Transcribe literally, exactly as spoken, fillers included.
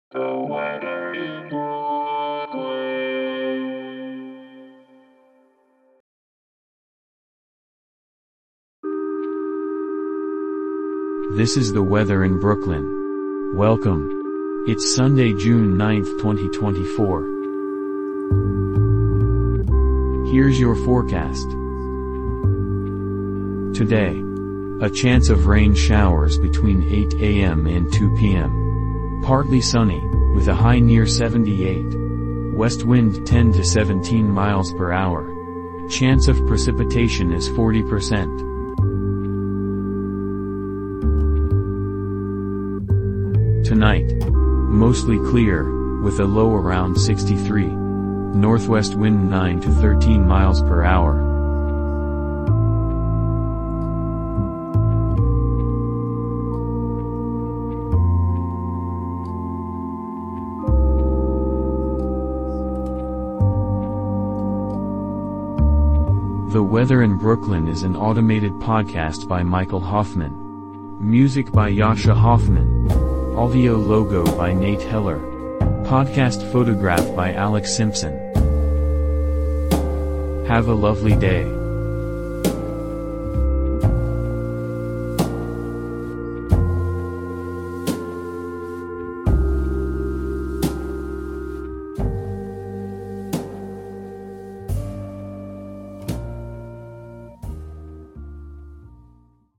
The weather in Brooklyn. This is the weather in Brooklyn. Welcome. It's Sunday, June ninth, twenty twenty-four. Here's your forecast. Today, a chance of rain showers between eight a m and two p m Partly sunny, with a high near seventy-eight. West wind ten to seventeen miles per hour. Chance of precipitation is forty percent. Tonight, mostly clear, with a low around sixty-three. Northwest wind nine to thirteen miles per hour. The Weather in Brooklyn is an automated podcast by Michael Hoffman. Music by Yasha Hoffman. Audio logo by Nate Heller. Podcast photograph by Alex Simpson. Have a lovely day.